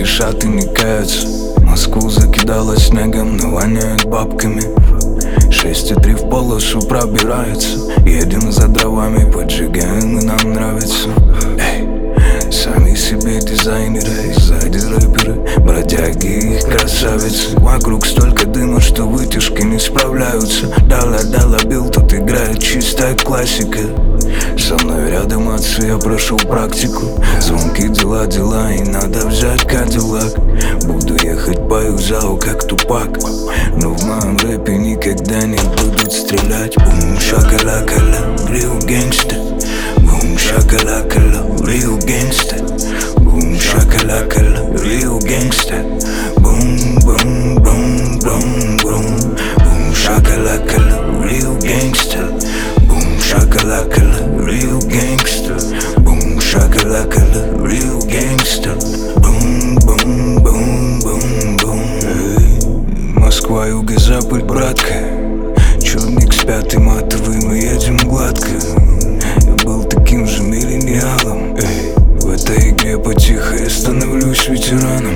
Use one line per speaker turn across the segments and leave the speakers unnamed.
грешат и не каются. Москву закидала снегом, но воняет бабками. 6,3 в полосу пробирается. Едем за дровами, поджигаем и нам нравится. Эй, сами себе дизайнеры, сзади рэперы, бродяги и красавицы. Вокруг столько дыма, что вытяжки не справляются. Дала бил, тут играет чистая классика. Со мной рядом отцы, я прошел практику. Звонки, дела, и надо взять Кадиллак. Буду ехать по их залу, как Тупак. Но в моем рэпе никогда не будут стрелять. Бум, шакалакала, real gangsta. Бум, шакалакала, real gangsta. Бум, шакалакала, real gangsta. Бум, бум, бум, бум, бум. Бум, шакалакала, real gangsta. Boom shakalakala, real gangster. Boom shakalakala, real gangster. Boom, boom, boom, boom, boom. Москва, юго-запад, братка. Черник с пятым матовый, мы едем гладко. Я был таким же миллениалом. В этой игре потихо я становлюсь ветераном.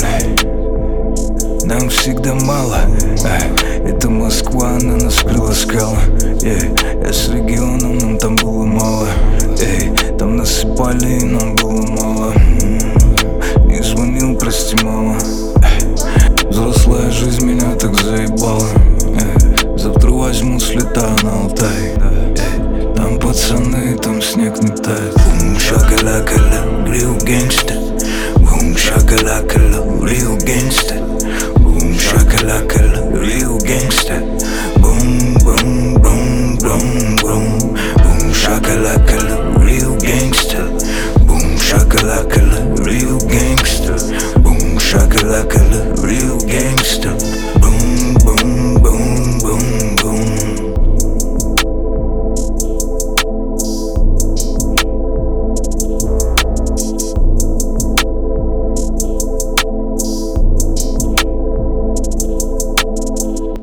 Нам всегда мало. Это Москва, она нас приласкала. Я с регионом, нам там было мало. Там насыпали, и нам было мало. Не звонил, прости, мама. Взрослая жизнь меня так заебала. Завтра возьму, слетаю на Алтай. Там пацаны, там снег не тает. Бум, шакалакала, real gangsta. Бум, шакалакала, real gangsta. Boom shakalakala, real gangsta. Boom, boom, boom, boom, boom. Boom shakalaka.